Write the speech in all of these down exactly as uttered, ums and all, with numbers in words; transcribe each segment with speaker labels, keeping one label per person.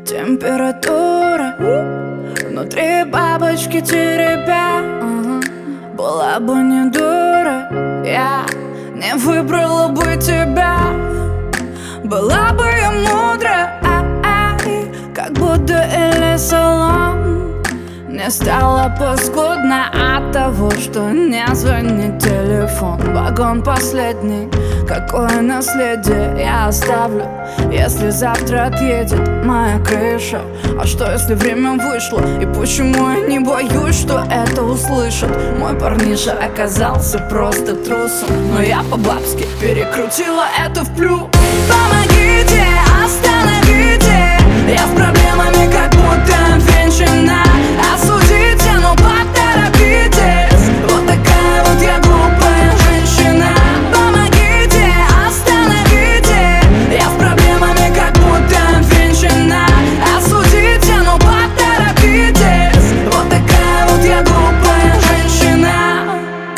Speaker 1: Температура внутри бабочки теребя. Была бы не дура, я не выбрала бы тебя. Была бы я мудра, ай, как будто или салон. Не стало паскудно от того, что не звонит телефон. Вагон последний, какое наследие я оставлю, если завтра отъедет моя крыша? А что если время вышло? И почему я не боюсь, что это услышат? Мой парниша оказался просто трусом, но я по-бабски перекрутила это в плюс. Помогите, остановите, я с проблемами, как будто венчана. Осудите, но поторопитесь, вот такая вот я глупая женщина. Помогите, остановите, я с проблемами, как будто венчана. Осудите, но поторопитесь, вот такая вот я глупая женщина.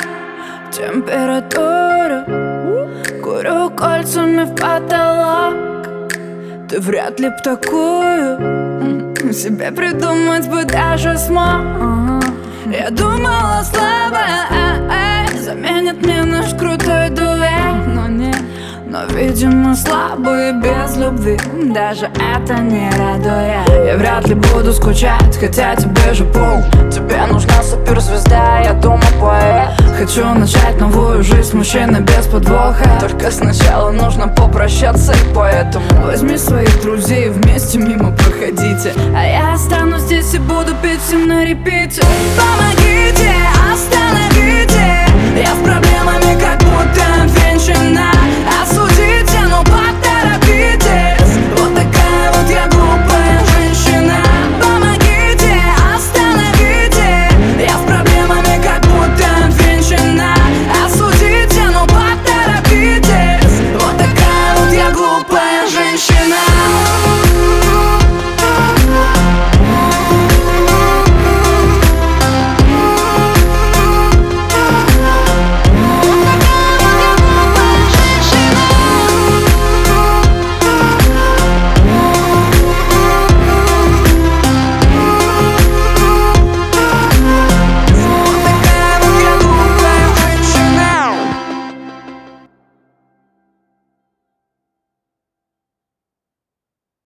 Speaker 1: Температура, курю кольцами в потолок. Ты вряд ли б такую себе придумать бы даже смог. Я думала, слабая заменит мне наш крутой дуэт, но нет. Но, видимо, слабые без любви даже это не радует. Я вряд ли буду скучать, хотя тебе же пол. Тебе нужна суперзвезда, я думаю, поэт. Хочу начать новую жизнь с мужчиной без подвоха. Только сначала нужно попрощаться, и поэтому возьми своих друзей, вместе мимо проходите. А я останусь здесь и буду петь всем на репите. Помогите, остановите, я с проблемами, как будто венчана. Осудите, но поторопитесь, вот такая вот я глупая женщина. Помогите, остановите, я с проблемами, как будто венчана. Осудите, но поторопитесь, вот такая вот я глупая женщина.